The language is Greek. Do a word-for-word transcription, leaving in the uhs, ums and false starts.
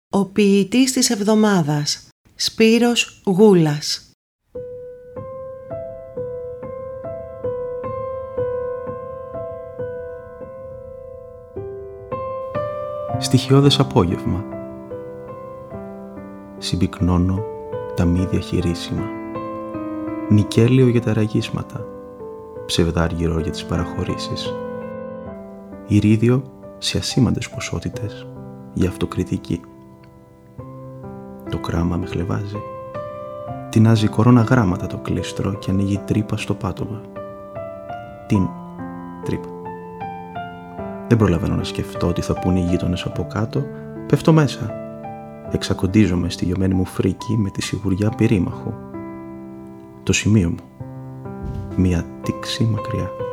Ο ποιητής της εβδομάδας, Σπύρος Γούλας. Στοιχειώδες απόγευμα. Συμπυκνώνω τα μη διαχειρίσιμα. Νικέλιο για τα ραγίσματα. Ψευδάργυρο για τις παραχωρήσεις. Ηρίδιο σε ασήμαντες ποσότητες για αυτοκριτική. Το κράμα με χλεβάζει. Τεινάζει κορώνα γράμματα το κλίστρο και ανοίγει τρύπα στο πάτωμα. Την τρύπα. Δεν προλαβαίνω να σκεφτώ τι θα πούν οι γείτονες από κάτω. Πέφτω μέσα. Εξακοντίζομαι στη γιωμένη μου φρίκη με τη σιγουριά πυρήμαχου. Το σημείο μου. Μια τήξη μακριά.